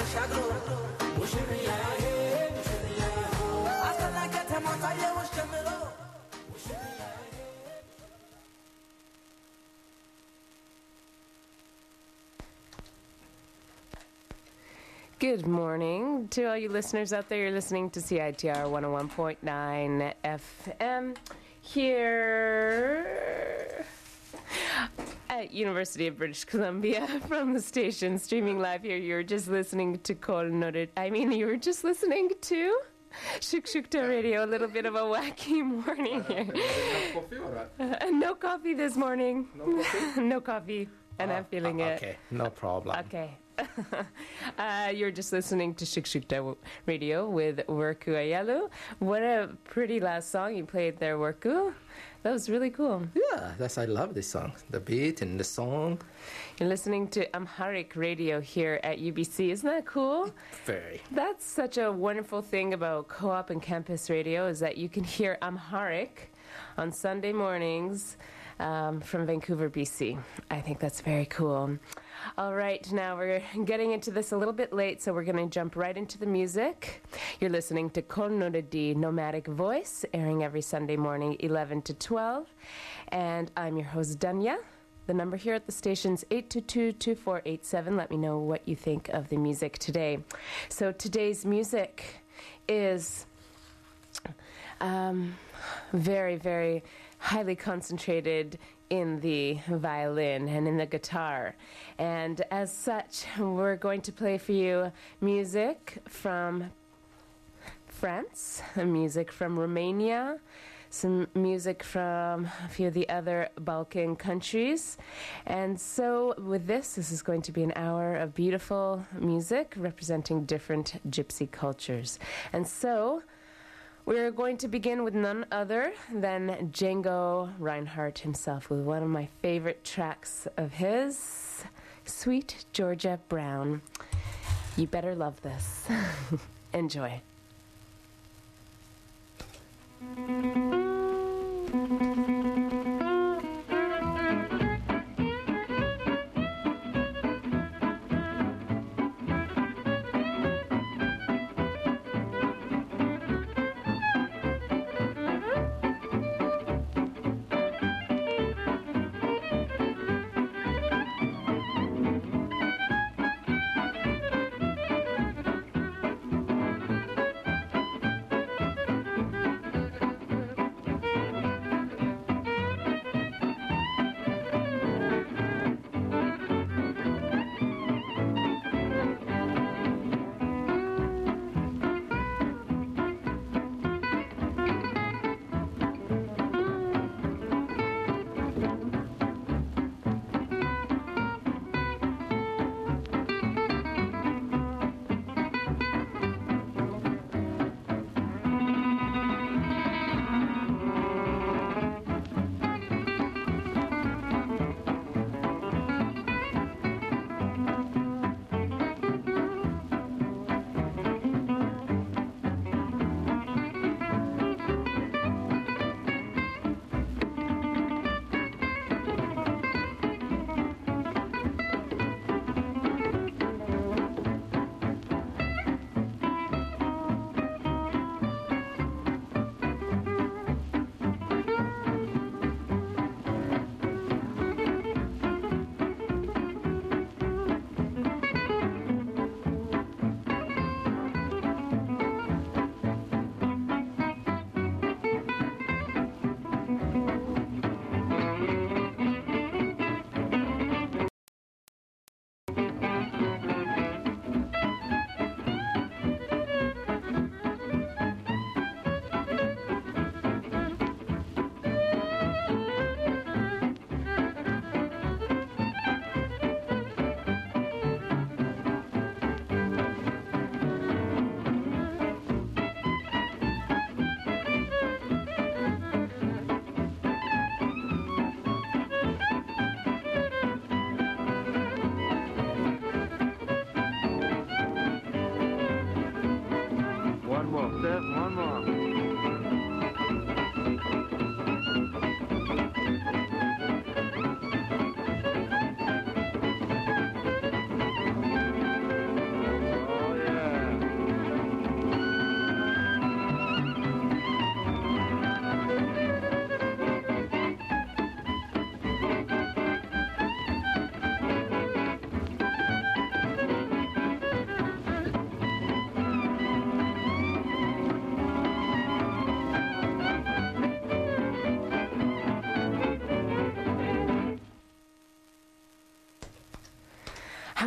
አሻግሮ ሙሽሪያዬ ሙሽሪያዬ አሰላ ከተማ ታየውሽ ጀምሮ Good morning to all you listeners out there. You're listening to CITR 101.9 FM here at University of British Columbia from the station streaming live here. You're just listening to you were just listening to Shukshukta Radio, a little bit of a wacky morning here. No coffee this morning. No coffee? No coffee. And I'm feeling it. Okay, no problem. Okay. You're just listening to Shukshukta Radio with Worku Ayalu. What a pretty last song you played there, Worku. That was really cool. Yeah, I love this song. The beat and the song. You're listening to Amharic Radio here at UBC. Isn't that cool? Very. That's such a wonderful thing about co-op and campus radio is that you can hear Amharic on Sunday mornings from Vancouver, BC. I think that's very cool. All right, now we're getting into this a little bit late, so we're going to jump right into the music. You're listening to Kol Nodadi Nomadic Voice, airing every Sunday morning, 11 to 12. And I'm your host, Danya. The number here at the station's 822-2487. Let me know what you think of the music today. So today's music is very, very highly concentrated in the violin and in the guitar. And as such, we're going to play for you music from France, music from Romania, some music from a few of the other Balkan countries. And so with this is going to be an hour of beautiful music representing different gypsy cultures. And so we're going to begin with none other than Django Reinhardt himself with one of my favorite tracks of his, Sweet Georgia Brown. You better love this. Enjoy.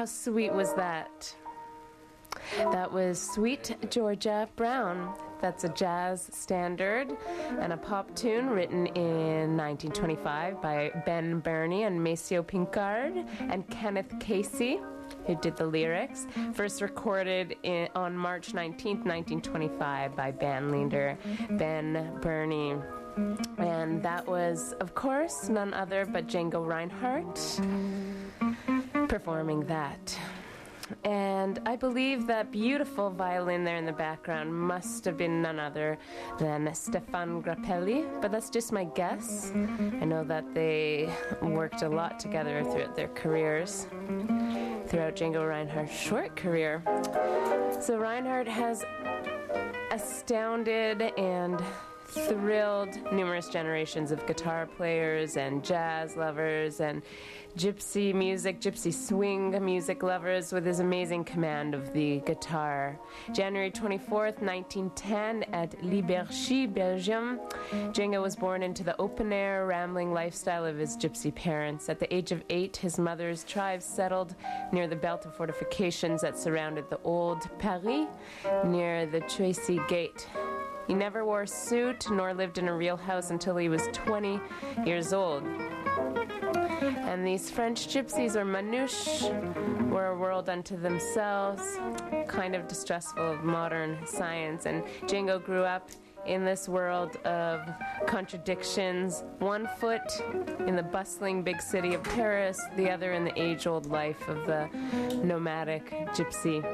How sweet was that? That was Sweet Georgia Brown. That's a jazz standard and a pop tune written in 1925 by Ben Burney and Maceo Pinkard and Kenneth Casey, who did the lyrics. First recorded on March 19th, 1925 by band leader Ben Burney. And that was, of course, none other but Django Reinhardt performing that. And I believe that beautiful violin there in the background must have been none other than Stefan Grappelli, but that's just my guess. I know that they worked a lot together throughout their careers, throughout Django Reinhardt's short career. So Reinhardt has astounded and thrilled numerous generations of guitar players and jazz lovers and gypsy music, gypsy swing music lovers with his amazing command of the guitar. January 24th, 1910 at Liberchy, Belgium, Django was born into the open-air, rambling lifestyle of his gypsy parents. At the age of 8, his mother's tribe settled near the belt of fortifications that surrounded the old Paris, near the Tracy Gate. He never wore a suit nor lived in a real house until he was 20 years old. And these French gypsies, or manouches, were a world unto themselves, kind of distrustful of modern science. And Django grew up in this world of contradictions, one foot in the bustling big city of Paris, the other in the age-old life of the nomadic gypsy.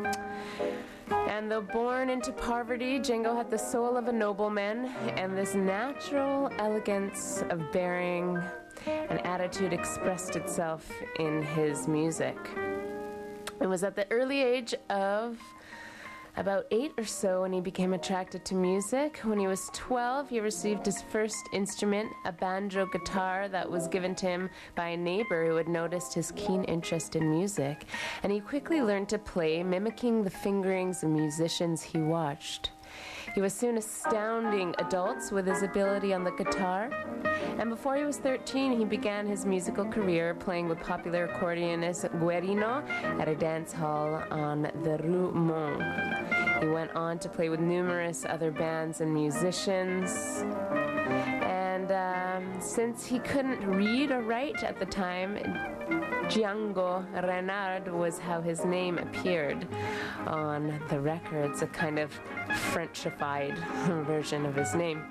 And though born into poverty, Django had the soul of a nobleman and this natural elegance of bearing and attitude expressed itself in his music. It was at the early age of about 8 or so when he became attracted to music. When he was 12, he received his first instrument, a banjo guitar that was given to him by a neighbor who had noticed his keen interest in music. And he quickly learned to play, mimicking the fingerings of musicians he watched. He was soon astounding adults with his ability on the guitar. And before he was 13, he began his musical career playing with popular accordionist Guerino at a dance hall on the Rue Mont. He went on to play with numerous other bands and musicians. And since he couldn't read or write at the time, Django Reinhardt was how his name appeared on the records, a kind of Frenchified version of his name.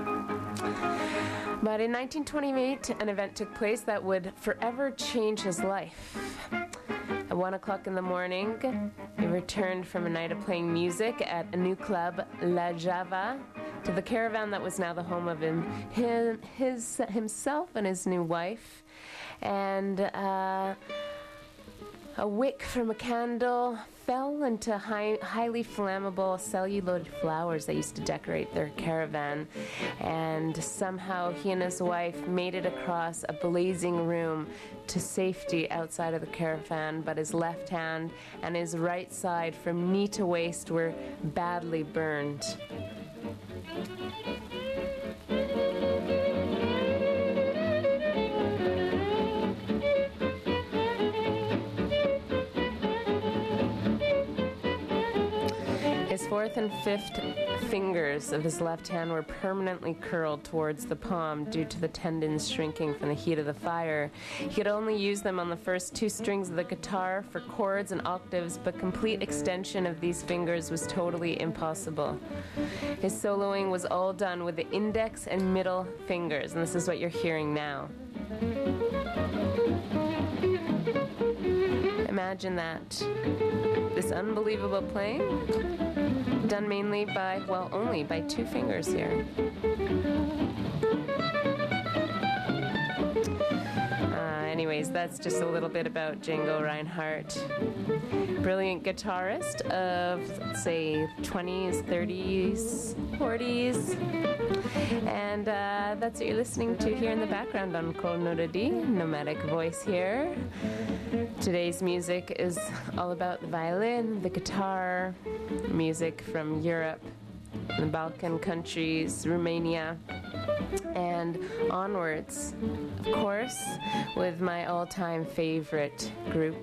But in 1928, an event took place that would forever change his life. At 1 o'clock in the morning, he returned from a night of playing music at a new club, La Java, to the caravan that was now the home of himself and his new wife. And a wick from a candle fell into highly flammable celluloid flowers that used to decorate their caravan. And somehow he and his wife made it across a blazing room to safety outside of the caravan, but his left hand and his right side from knee to waist were badly burned. His fourth and fifth fingers of his left hand were permanently curled towards the palm due to the tendons shrinking from the heat of the fire. He could only use them on the first 2 strings of the guitar for chords and octaves, but complete extension of these fingers was totally impossible. His soloing was all done with the index and middle fingers, and this is what you're hearing now. Imagine that. This unbelievable playing, done mainly by, well, only by 2 fingers here. Anyways, that's just a little bit about Django Reinhardt. Brilliant guitarist of, let's say, 20s, 30s, 40s. And that's what you're listening to here in the background on Kol Nuradi, Nomadic Voice here. Today's music is all about the violin, the guitar, music from Europe the Balkan countries, Romania, and onwards, of course, with my all-time favorite group,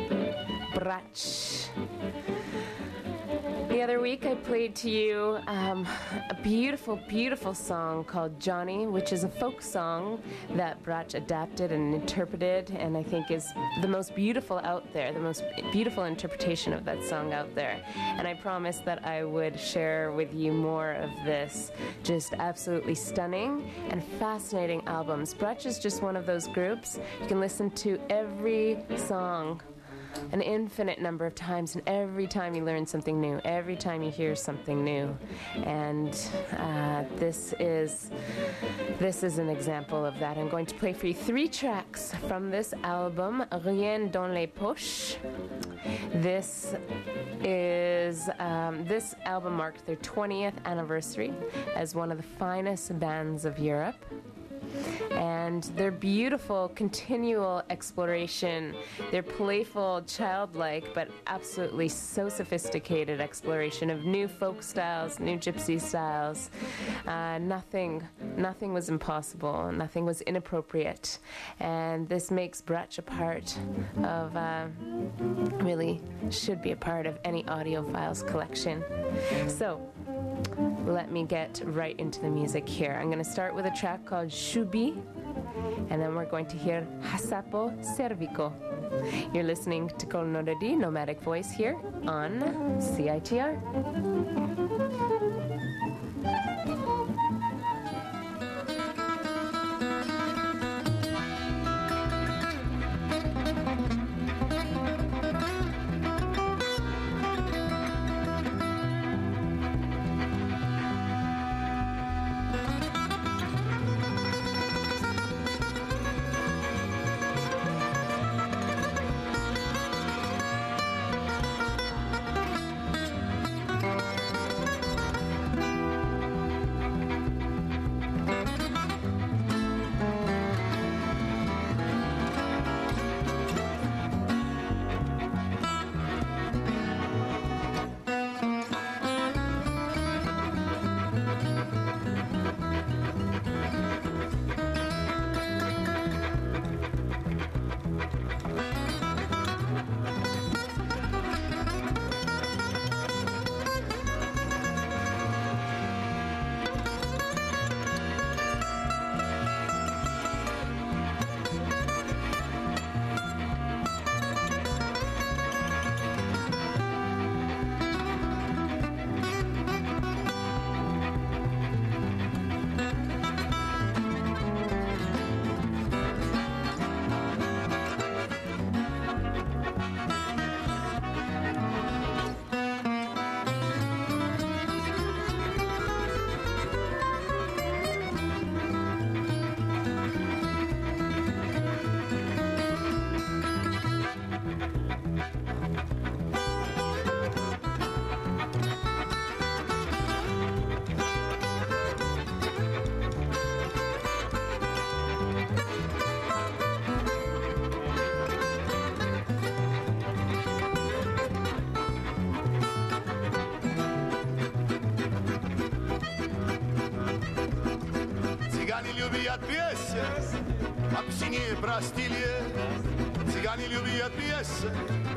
Brač. The other week I played to you a beautiful, beautiful song called Johnny, which is a folk song that Brač adapted and interpreted, and I think is the most beautiful out there, the most beautiful interpretation of that song out there. And I promised that I would share with you more of this just absolutely stunning and fascinating albums. Brač is just one of those groups you can listen to every song an infinite number of times, and every time you learn something new, every time you hear something new. And this is an example of that. I'm going to play for you 3 tracks from this album, Rien dans les poches. This album marked their 20th anniversary as one of the finest bands of Europe. And their beautiful, continual exploration, their playful, childlike, but absolutely so sophisticated exploration of new folk styles, new gypsy styles. Nothing was impossible, nothing was inappropriate. And this makes Brač a part of, really should be a part of any Audiophiles collection. So, let me get right into the music here. I'm going to start with a track called Shubi, and then we're going to hear Hasapo Cervico. You're listening to Kol Noradi, Nomadic Voice here on CITR. Любят песен, а песни простили. Цыгане любят песен,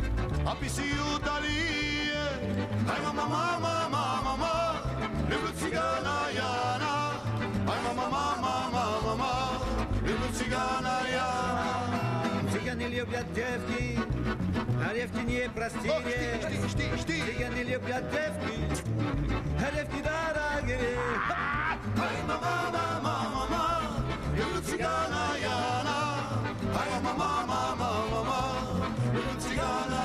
а песни удали. Ай, мама, мама, мама, мама, люблю цыгана Яна. Ай, мама, мама, мама, мама, люблю цыгана Яна. Цыгане любят девки, а девки не простили. Цыгане любят девки, а девки дорогие. Ай, мама, мама, мама, люблю цыгана Яна. Ай, мама, мама, мама, люблю цыгана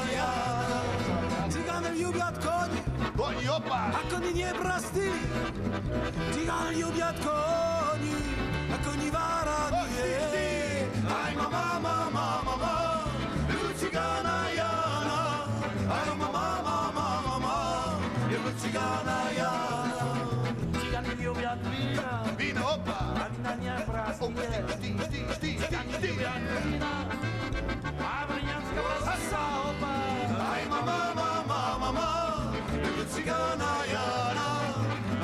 Яна. Цыганы любят кони, Кони, опа! а кони не простые. Цыганы любят кони, а кони вороные. Ай, мама, мама, мама, люблю цыгана Яна. Ай, мама, мама, мама, люблю цыгана Яна. Цыганы любят вина, Вина, опа! а вина не простые. Цыгане любят вина, а брянского роса, опа. Ай, мама, мама, мама, люблю цыгана Яна.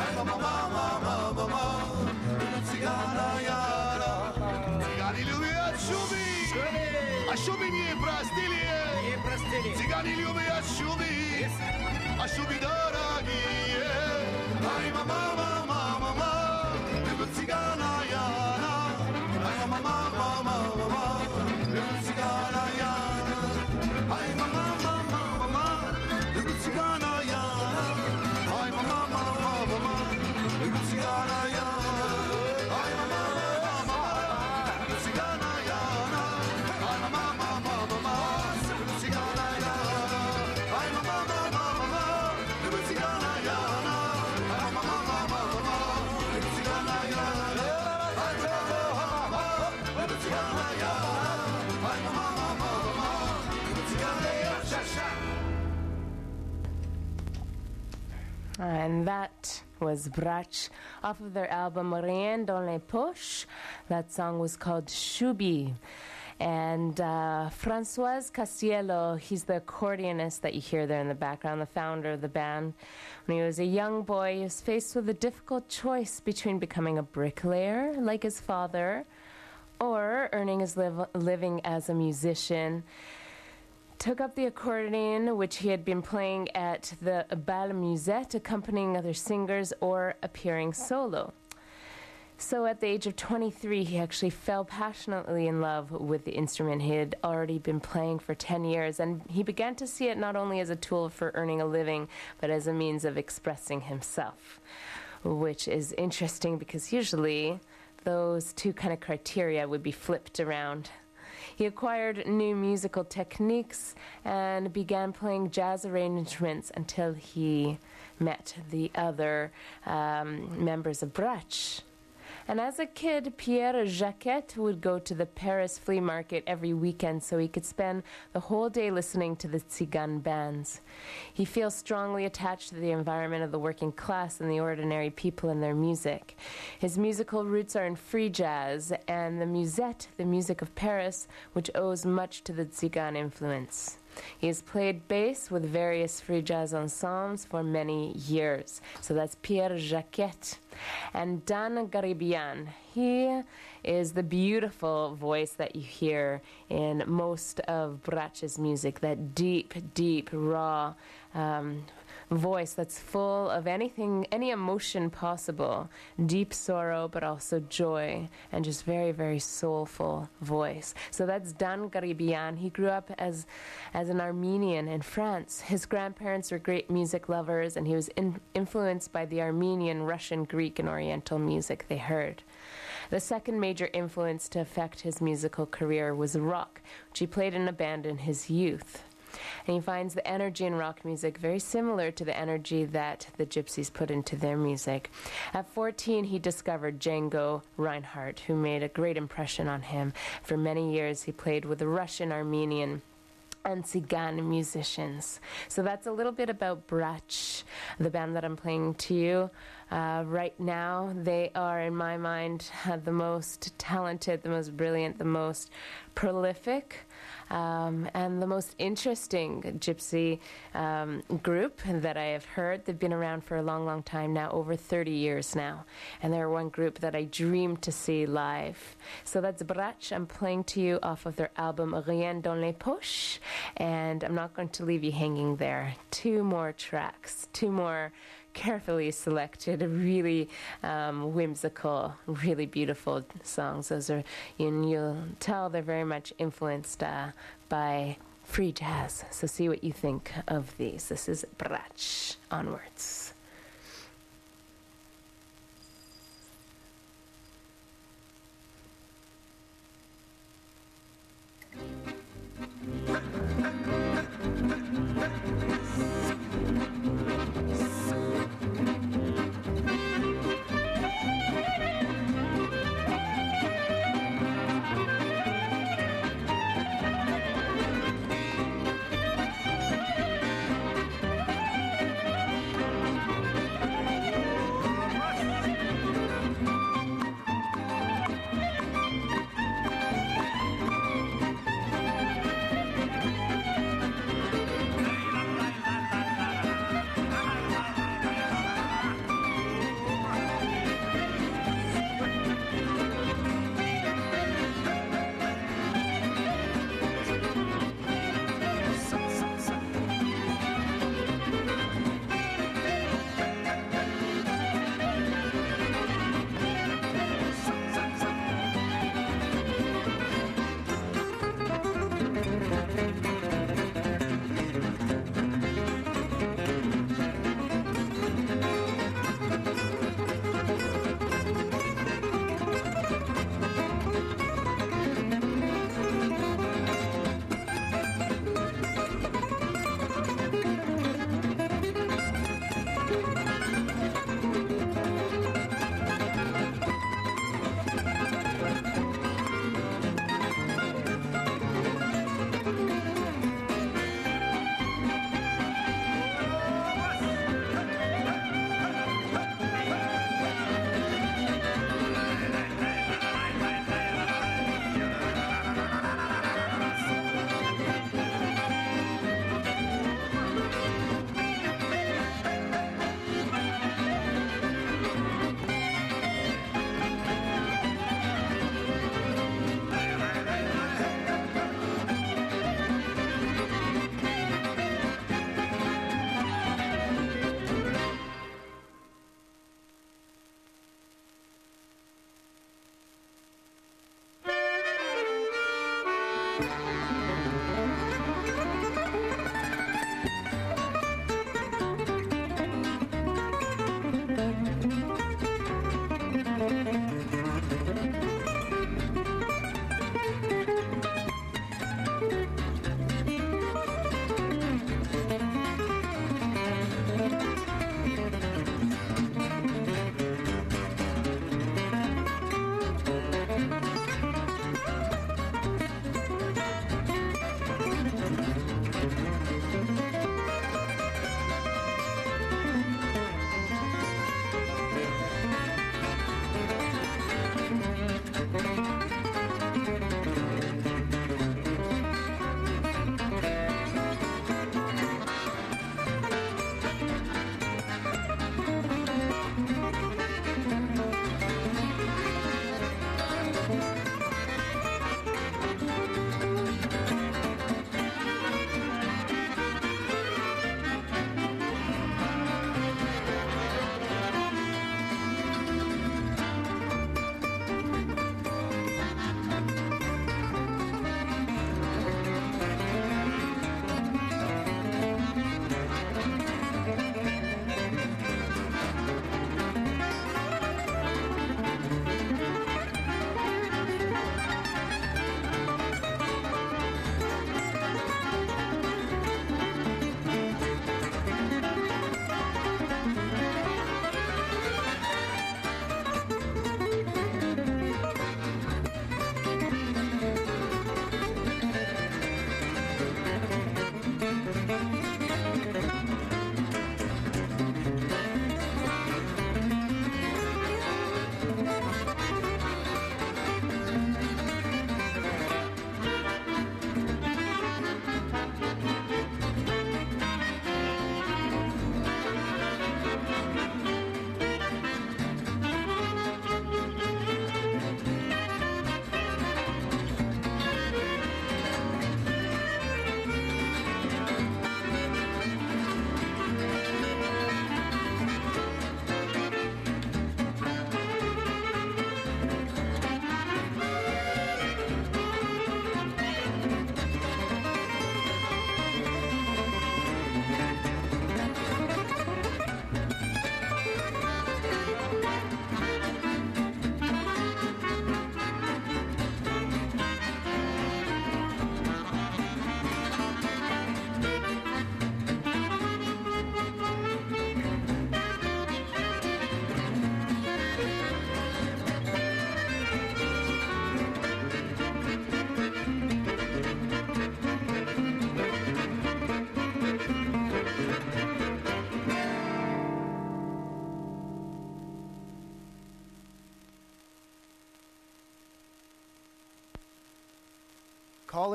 Цыгане любят шуби, а шуби дорогие. Ай, мама, мама, мама, любит цыгана Яна. Ай, мама, мама, мама, любит цыгана Яна. Ай, мама, мама, мама, любит цыгана Яна. Ай, мама, мама, мама, любит цыгана Яна. Ай, мама, мама, любит цыгана Яна. Ай, мама, мама, мама, любит цыгана Яна. Ай, мама, мама, мама, любит цыгана Яна. Ай, мама, мама, мама, любит цыгана Яна. Ай, мама, мама, любит цыгана Яна. Ай, мама, мама, мама, любит цыгана Яна. And that was Brach off of their album Rien dans les poches. That song was called Shubi. And François Castiello, he's the accordionist that you hear there in the background, the founder of the band. When he was a young boy, he was faced with a difficult choice between becoming a bricklayer like his father or earning his living as a musician. Took up the accordion, which he had been playing at the Bal Musette, accompanying other singers or appearing solo. So at the age of 23, he actually fell passionately in love with the instrument he had already been playing for 10 years, and he began to see it not only as a tool for earning a living, but as a means of expressing himself, which is interesting because usually those two kind of criteria would be flipped around. He acquired new musical techniques and began playing jazz arrangements until he met the other members of Brach. And as a kid, Pierre Jacquet would go to the Paris flea market every weekend so he could spend the whole day listening to the Tzigan bands. He feels strongly attached to the environment of the working class and the ordinary people in their music. His musical roots are in free jazz and the Musette, the music of Paris, which owes much to the Tzigan influence. He has played bass with various free jazz ensembles for many years. So that's Pierre Jacquet. And Dan Garibian, he is the beautiful voice that you hear in most of Brach's music, that deep, deep, raw voice that's full of anything, any emotion possible, deep sorrow, but also joy, and just very, very soulful voice. So that's Dan Garibian. He grew up as an Armenian in France. His grandparents were great music lovers, and he was influenced by the Armenian, Russian, Greek, and Oriental music they heard. The second major influence to affect his musical career was rock, which he played in a band in his youth. And he finds the energy in rock music very similar to the energy that the Gypsies put into their music. At 14, he discovered Django Reinhardt, who made a great impression on him. For many years, he played with the Russian, Armenian, and Tzigan musicians. So that's a little bit about Brach, the band that I'm playing to you. Right now, they are, in my mind, the most talented, the most brilliant, the most prolific, and the most interesting gypsy group that I have heard. They've been around for a long, long time now, over 30 years now. And they're one group that I dream to see live. So that's Brach. I'm playing to you off of their album Rien dans les poches. And I'm not going to leave you hanging there. Two more tracks, two more carefully selected, really whimsical, really beautiful songs. Those are, you'll tell they're very much influenced by free jazz. So see what you think of these. This is Brach. Onwards.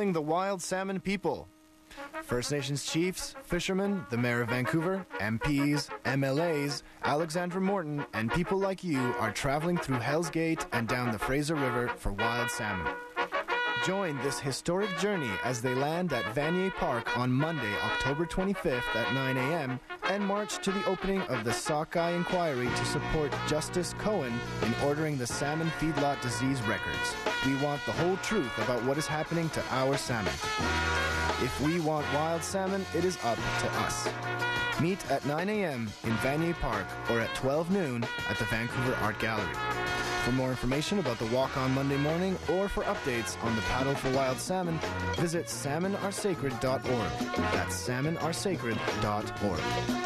calling the wild salmon people. First Nations chiefs, fishermen, the Mayor of Vancouver, MPs, MLAs, Alexandra Morton, and people like you are traveling through Hell's Gate and down the Fraser River for wild salmon. Join this historic journey as they land at Vanier Park on Monday, October 25th at 9 a.m. and march to the opening of the Sockeye Inquiry to support Justice Cohen in ordering the salmon feedlot disease records. We want the whole truth about what is happening to our salmon. If we want wild salmon, it is up to us. Meet at 9 a.m. in Vanier Park or at 12 noon at the Vancouver Art Gallery. For more information about the walk on Monday morning or for updates on the Paddle for Wild Salmon, visit salmonaresacred.org. That's salmonaresacred.org.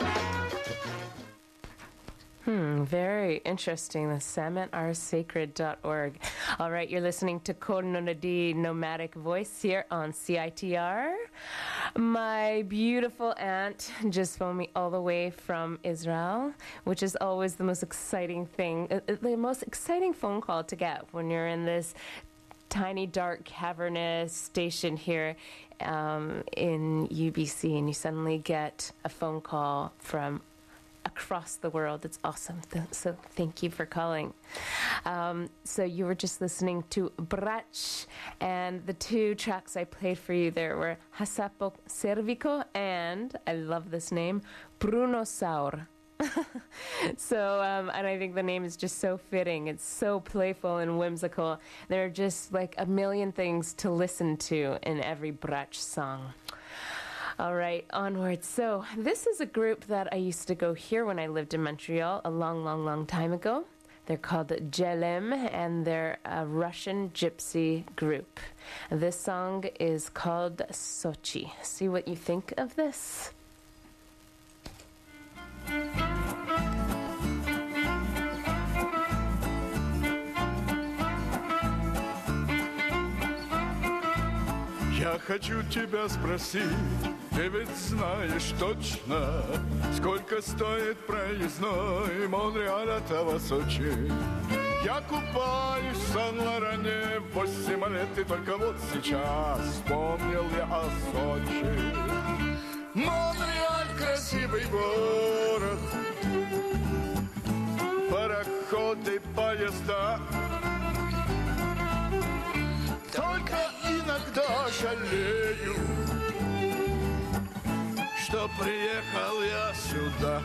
Very interesting. The salmonaresacred.org. All right, you're listening to Kornonadi Nomadic Voice here on CITR. My beautiful aunt just phoned me all the way from Israel, which is always the most exciting thing, the most exciting phone call to get when you're in this tiny, dark, cavernous station here in UBC, and you suddenly get a phone call from across the world. It's awesome. So thank you for calling. So you were just listening to Brach, and the two tracks I played for you there were Hasapo Cervico and, I love this name, Brunosaur. So, and I think the name is just so fitting. It's so playful and whimsical. There are just like a million things to listen to in every Brach song. All right, onwards. So this is a group that I used to go hear when I lived in Montreal a long, long, long time ago. They're called Jelem, and they're a Russian gypsy group. This song is called Sochi. See what you think of this. Я хочу тебя спросить, ты ведь знаешь точно, сколько стоит проездной Монреаля до Сочи. Я купаюсь в Сан-Лоране 8 лет, и только вот сейчас вспомнил я о Сочи. Монреаль — красивый город, пароходы, поезда. Только иногда жалею, что приехал я сюда.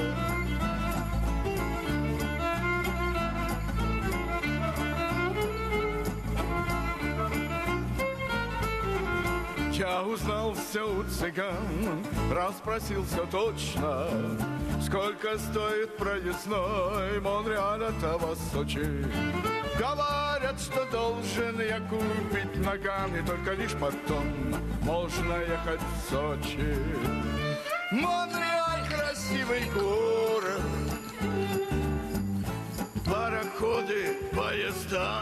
Я узнал все у цыган, расспросил все точно, сколько стоит проездной Монреаля до Сочи. Говорят, что должен я купить наган, и только лишь потом можно ехать в Сочи. Монреаль — красивый город, пароходы, поезда.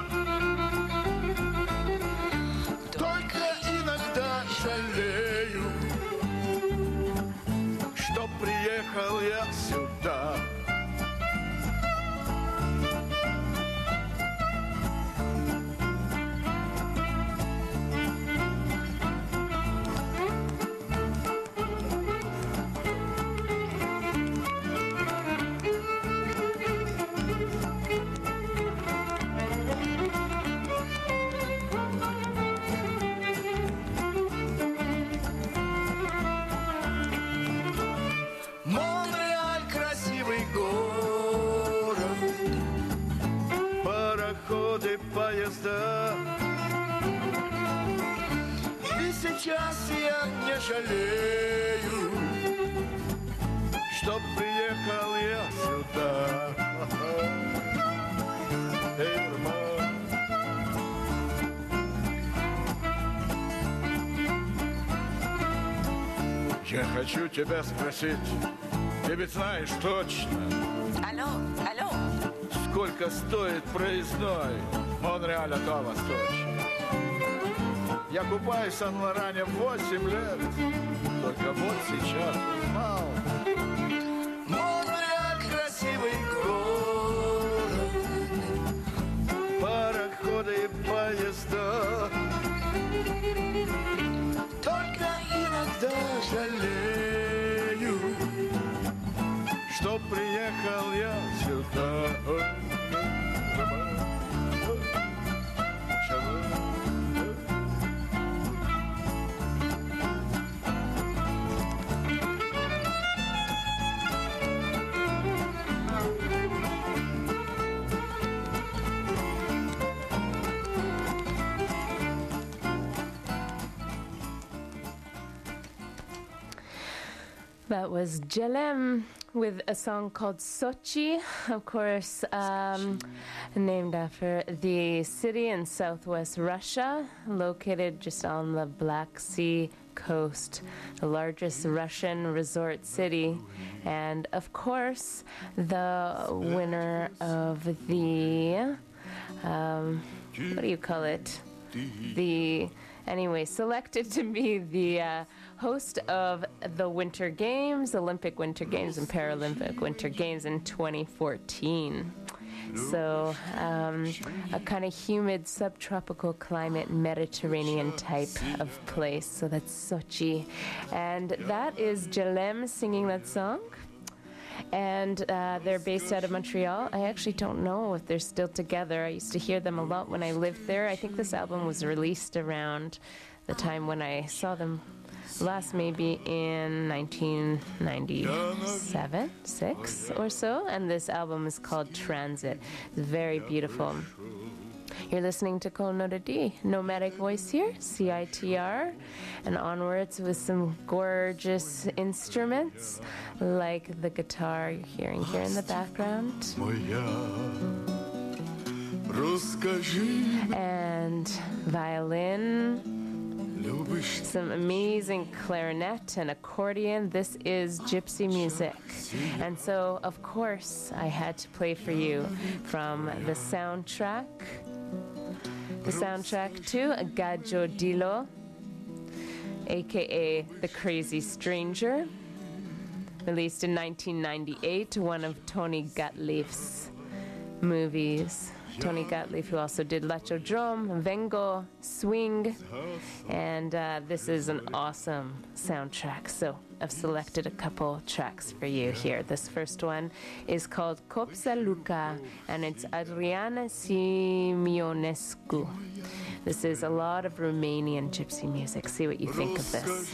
Только иногда жалею, что приехал я сюда. Поезда. И сейчас я не жалею, что приехал я сюда. Я хочу тебя спросить, ты ведь знаешь точно. Алло, алло. Сколько стоит проездной Монреаля до Сочи? Я купаюсь в Сан-Лоране 8 лет, только вот сейчас узнал. Монреаль — красивый город, пароходы и поезда. что приехал я сюда. That was Jelem with a song called Sochi, of course, named after the city in southwest Russia, located just on the Black Sea coast, the largest Russian resort city. And of course, the winner of the, what do you call it? Selected to be the host of the Winter Games, Olympic Winter Games and Paralympic Winter Games in 2014. So a kind of humid subtropical climate, Mediterranean type of place. So that's Sochi. And that is Jelem singing that song. And they're based out of Montreal. I actually don't know if they're still together. I used to hear them a lot when I lived there. I think this album was released around the time when I saw them last, maybe in 1997, 6 or so. And this album is called Transit. It's very beautiful. You're listening to Kol Nota D, Nomadic Voice here, CITR, and onwards with some gorgeous instruments like the guitar you're hearing here in the background. And violin, some amazing clarinet and accordion. This is gypsy music. And so, of course, I had to play for you from the soundtrack to Gaggio Dilo, aka The Crazy Stranger, released in 1998, one of Tony Gottlieb's movies. Tony Gottlieb, who also did Lachodrome, Vengo, Swing, and this is an awesome soundtrack. So I've selected a couple tracks for you here. This first one is called Copsa Luca, and it's Adriana Simionescu. This is a lot of Romanian gypsy music. See what you think of this.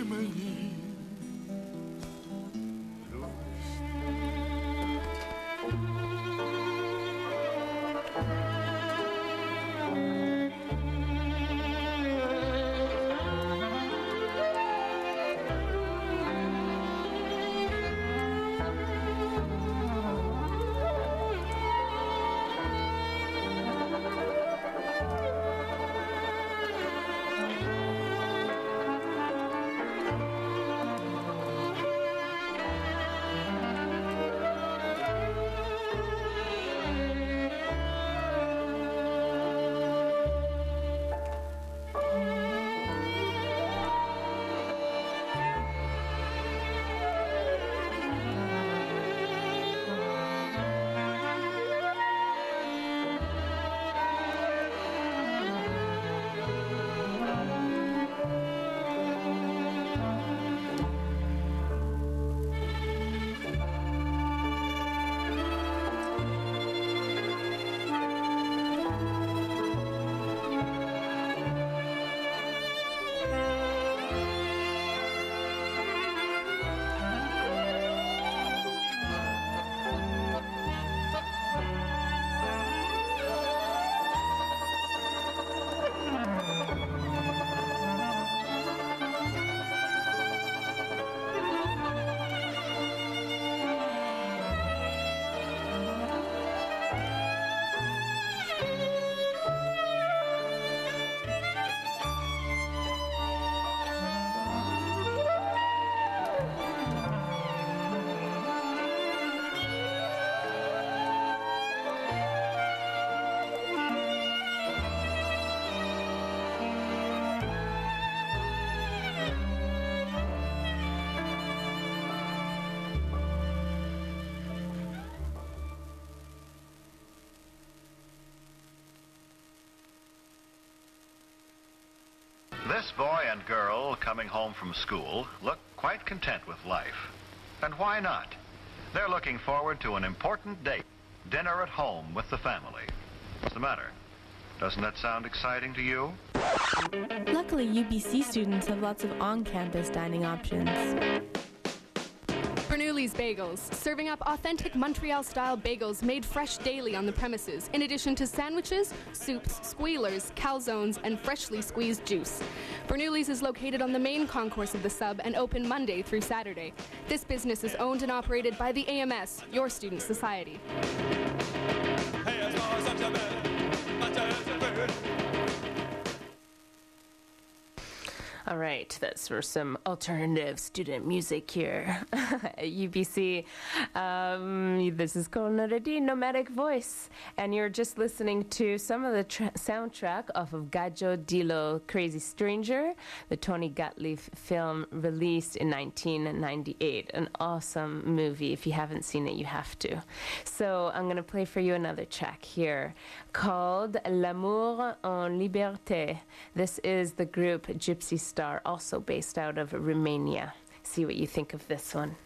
This boy and girl coming home from school look quite content with life. And why not? They're looking forward to an important date, dinner at home with the family. What's the matter? Doesn't that sound exciting to you? Luckily, UBC students have lots of on-campus dining options. Bernoulli's Bagels, serving up authentic Montreal-style bagels made fresh daily on the premises, in addition to sandwiches, soups, squealers, calzones, and freshly squeezed juice. Bernoulli's is located on the main concourse of the sub and open Monday through Saturday. This business is owned and operated by the AMS, your student society. All right, that's for some alternative student music here at UBC. This is Colonel Nomadic Voice, and you're just listening to some of the soundtrack off of Gaggio Dillo, Crazy Stranger, the Tony Gottlieb film released in 1998. An awesome movie. If you haven't seen it, you have to. So I'm going to play for you another track here called L'amour en liberté. This is the group Gypsy Star, also based out of Romania. See what you think of this one.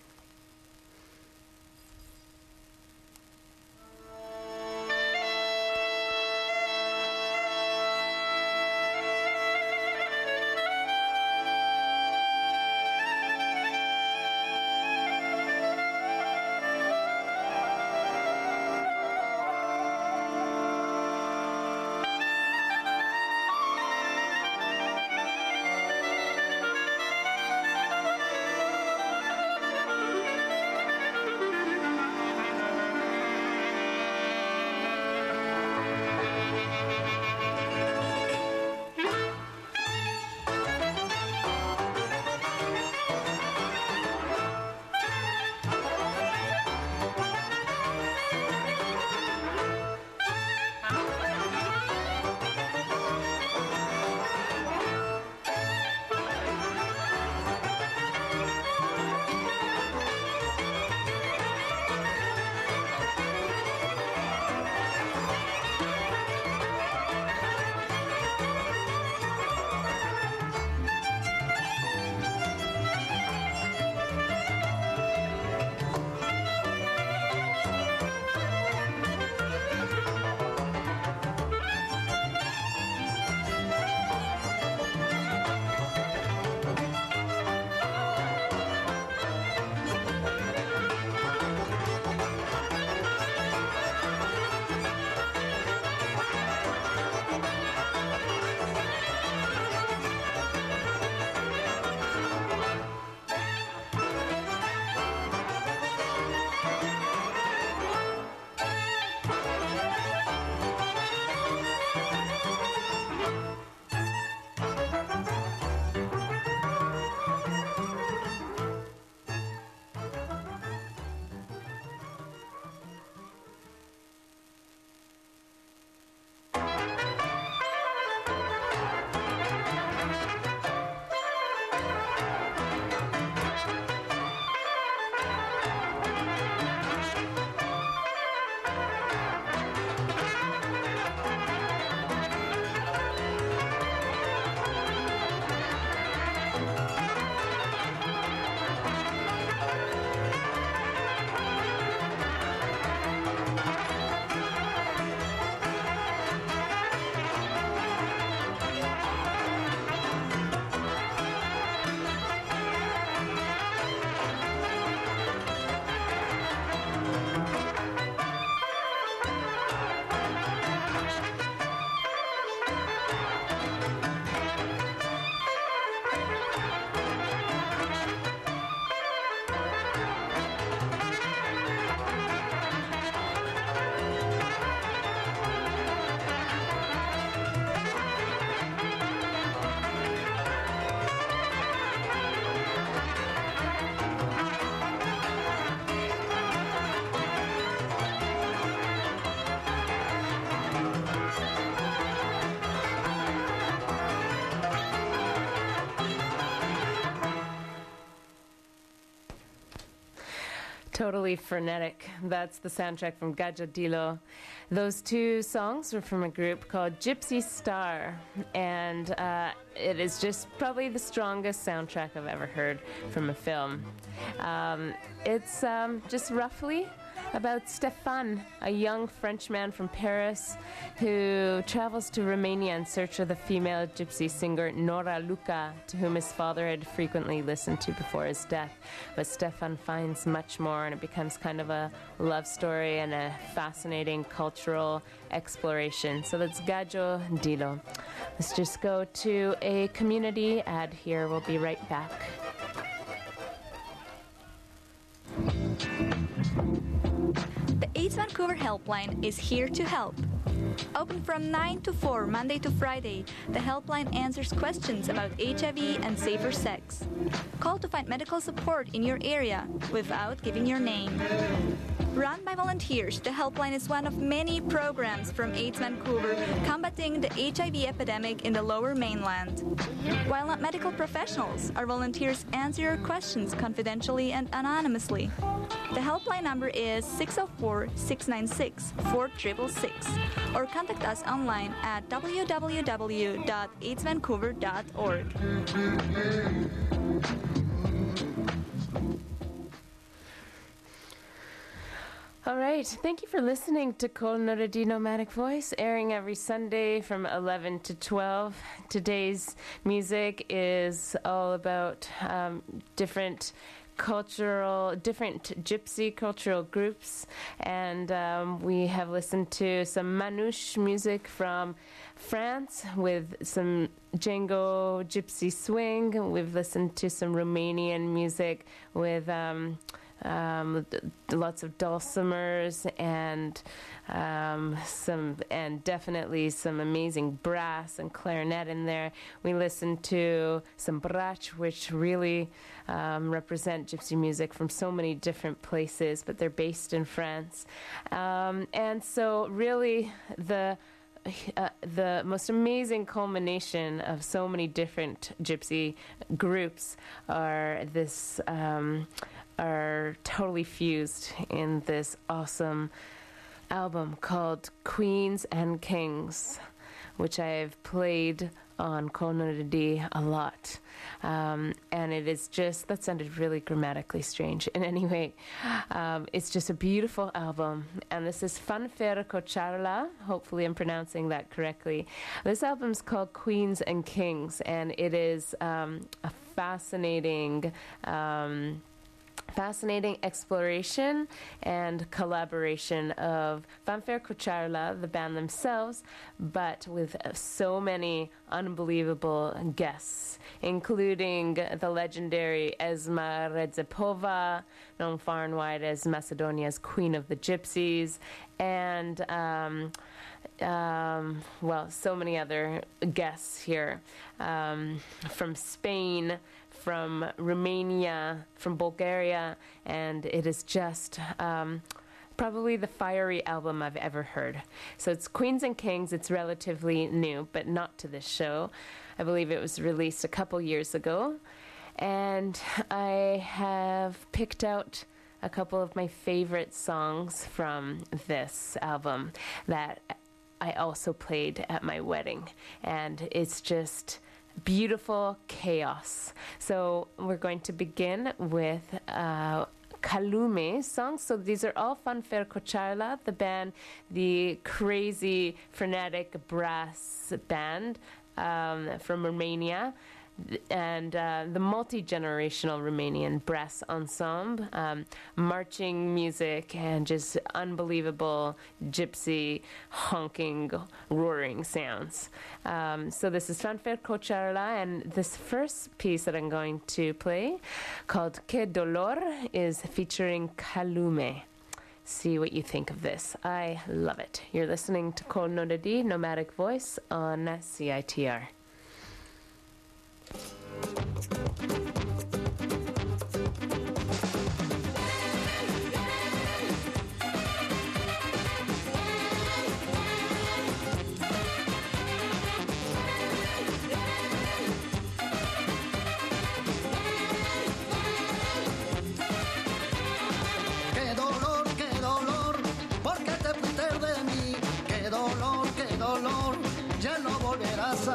Totally frenetic. That's the soundtrack from Gajadilo. Those two songs were from a group called Gypsy Star, and it is just probably the strongest soundtrack I've ever heard from a film. It's just roughly about Stéphane, a young Frenchman from Paris who travels to Romania in search of the female gypsy singer Nora Luca, to whom his father had frequently listened to before his death. But Stéphane finds much more, and it becomes kind of a love story and a fascinating cultural exploration. So that's Gajo Dilo. Let's just go to a community ad here. We'll be right back. The AIDS Vancouver Helpline is here to help. Open from 9 to 4, Monday to Friday, the helpline answers questions about HIV and safer sex. Call to find medical support in your area without giving your name. Run by volunteers, the helpline is one of many programs from AIDS Vancouver combating the HIV epidemic in the Lower Mainland. While not medical professionals, our volunteers answer your questions confidentially and anonymously. The helpline number is 604-696-4666, or contact us online at www.aidsvancouver.org. All right, thank you for listening to Kol Noradi Nomadic Voice, airing every Sunday from 11 to 12. Today's music is all about different gypsy cultural groups, and we have listened to some Manouche music from France with some Django gypsy swing. We've listened to some Romanian music with lots of dulcimers and definitely some amazing brass and clarinet in there. We listened to some brach, which really represent gypsy music from so many different places, but they're based in France. And so really the most amazing culmination of so many different gypsy groups are totally fused in this awesome album called Queens and Kings, which I've played on Kol Noradi a lot. And it is just, that sounded really grammatically strange in any way. It's just a beautiful album. And this is Fanfare Kocharla. Hopefully I'm pronouncing that correctly. This album's called Queens and Kings, and it is a fascinating exploration and collaboration of Fanfare Kocharla, the band themselves, but with so many unbelievable guests, including the legendary Esma Redzepova, known far and wide as Macedonia's Queen of the Gypsies, and so many other guests here from Spain, from Romania, from Bulgaria, and it is just probably the fiery album I've ever heard. So it's Queens and Kings. It's relatively new, but not to this show. I believe it was released a couple years ago, and I have picked out a couple of my favorite songs from this album that I also played at my wedding, and it's just beautiful chaos. So we're going to begin with Kalume songs. So these are all Fanfare Kocharla, the band, the crazy, frenetic brass band from Romania, and the multi-generational Romanian brass ensemble, marching music, and just unbelievable gypsy honking, roaring sounds. So this is Fanfare Kocharla, and this first piece that I'm going to play, called Que Dolor, is featuring Kalume. See what you think of this. I love it. You're listening to Kol Noradi, Nomadic Voice on CITR. Que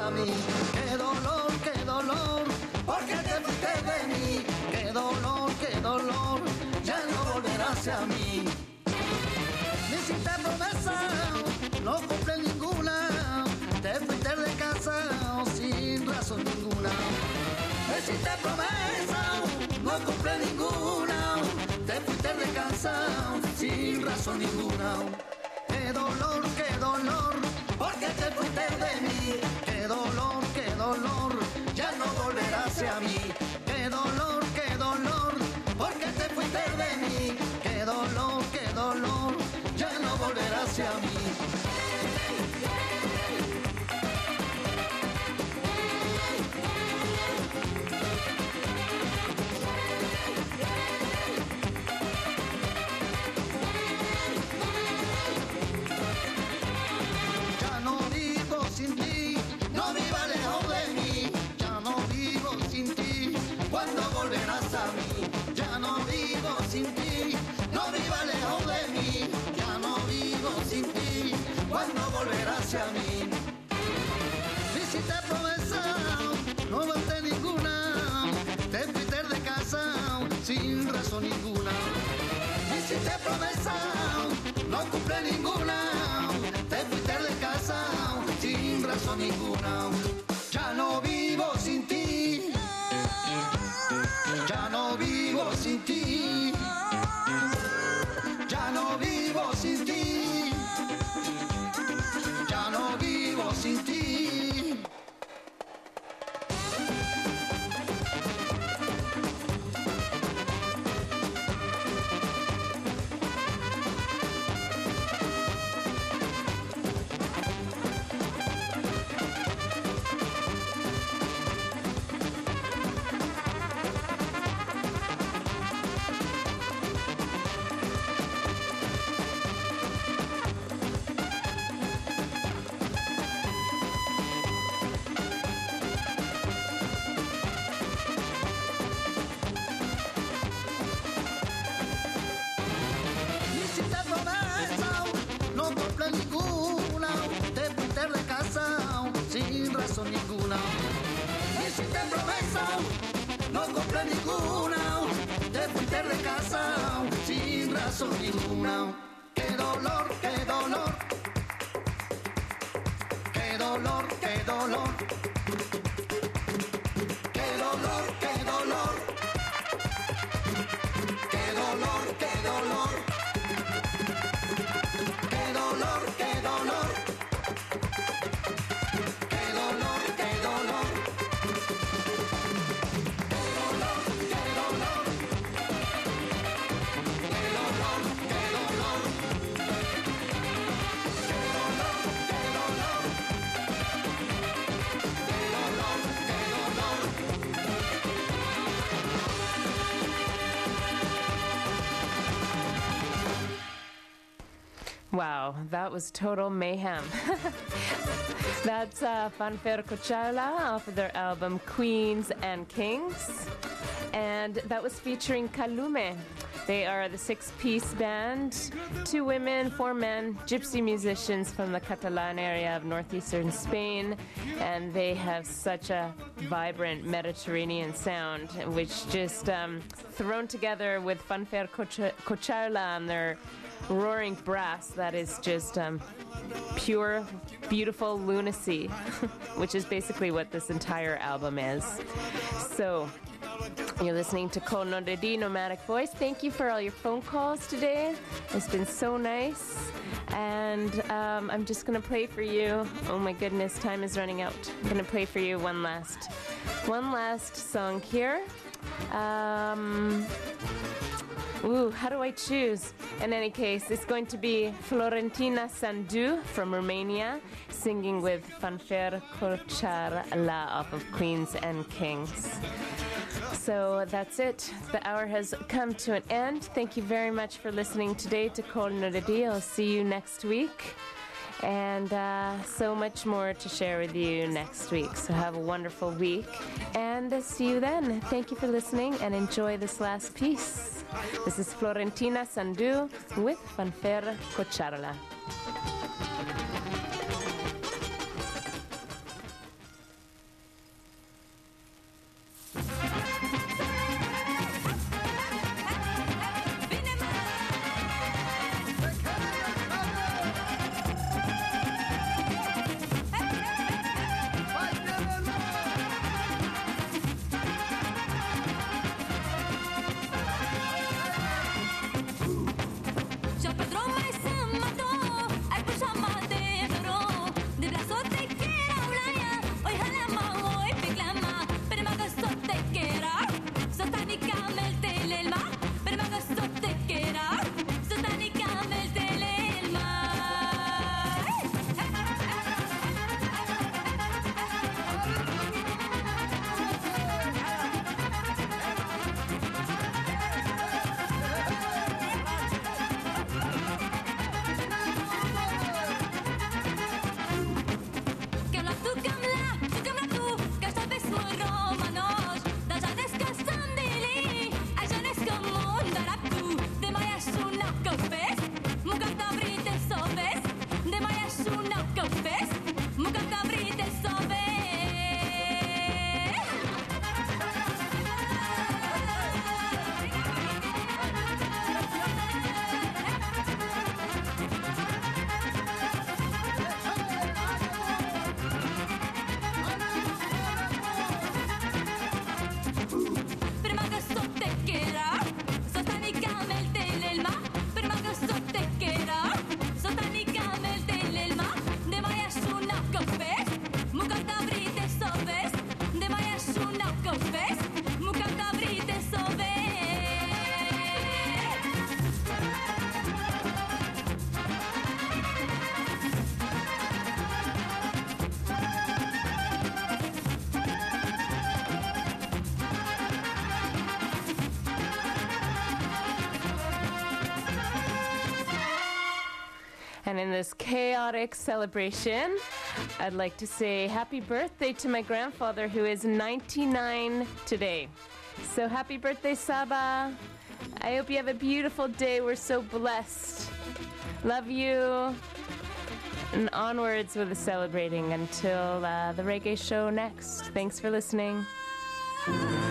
a mí. Qué dolor, porque te fuiste de mí. Qué dolor, ya no volverás hacia mí. Me hiciste promesa, no cumple ninguna. Te fuiste de casa sin razón ninguna. Me hiciste promesa, no cumple ninguna. Te fuiste de casa sin razón ninguna. Qué dolor, porque te fuiste de mí. Qué dolor, ya no volverás hacia mí. Qué dolor, porque te fuiste de mí. Qué dolor, ya no volverás hacia mí. Ya no vivo sin ti, no viva lejos de mí. Ya no vivo sin ti, ¿cuándo volverás a mí? Ya no vivo sin ti, no viva lejos de mí. Ya no vivo sin ti, ¿cuándo volverás hacia mí? Me hiciste promesa, no volté ninguna. Te fuiste de casa sin razón ninguna. Me hiciste promesa, no cumple ninguna. Te fuiste de casa sin razón ninguna. Ya no vivo sin ti. Ya no vivo sin ti. Ya no vivo sin ti. Ya no vivo sin ti. Me hiciste promesa, no cumple ninguna. Te fuiste de casa sin razón ninguna. Me hiciste promesa, no cumple ninguna. Te fuiste de casa sin razón ninguna. Qué dolor, qué dolor. Qué dolor, qué dolor. Qué dolor, qué dolor. Qué dolor, qué dolor. Qué dolor, qué dolor. Qué dolor, qué dolor. Qué dolor, qué dolor. Qué dolor, qué dolor. Qué dolor, qué dolor. Qué dolor, qué dolor. Wow, that was total mayhem. That's Fanfare Coachella off of their album Queens and Kings. And that was featuring Kalume. They are the six-piece band, 2 women, 4 men, gypsy musicians from the Catalan area of northeastern Spain. And they have such a vibrant Mediterranean sound, which just thrown together with Fanfare Coachella on their roaring brass, that is just pure, beautiful lunacy, which is basically what this entire album is. So, you're listening to Kol Nodedi Nomadic Voice. Thank you for all your phone calls today. It's been so nice. And I'm just going to play for you. Oh my goodness, time is running out. I'm going to play for you one last song here. How do I choose? In any case, it's going to be Florentina Sandu from Romania singing with Fanfare Coachella off of Queens and Kings. So that's it. The hour has come to an end. Thank you very much for listening today to Kol Nodedi. I'll see you next week. And so much more to share with you next week. So have a wonderful week. And see you then. Thank you for listening and enjoy this last piece. This is Florentina Sandu with Fanfare Coachella. And in this chaotic celebration, I'd like to say happy birthday to my grandfather, who is 99 today. So happy birthday, Saba. I hope you have a beautiful day. We're so blessed. Love you. And onwards with the celebrating until the reggae show next. Thanks for listening.